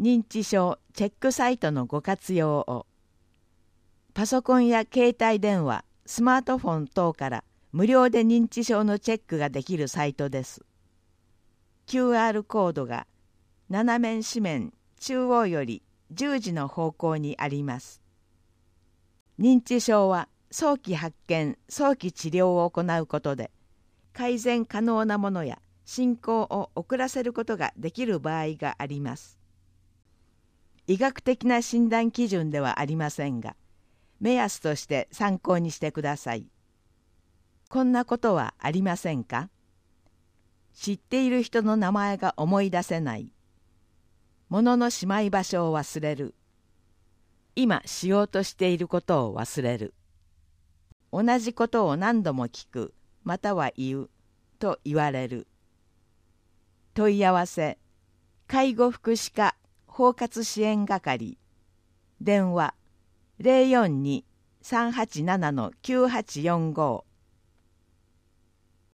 認知症チェックサイトのご活用を。パソコンや携帯電話、スマートフォン等から無料で認知症のチェックができるサイトです。QR コードが斜面四面中央より10時の方向にあります。認知症は早期発見、早期治療を行うことで、改善可能なものや進行を遅らせることができる場合があります。医学的な診断基準ではありませんが、目安として参考にしてください。こんなことはありませんか？知っている人の名前が思い出せない。物のしまい場所を忘れる。今しようとしていることを忘れる。同じことを何度も聞く、または言う、と言われる。問い合わせ、介護福祉課包括支援係、電話 042-387-9845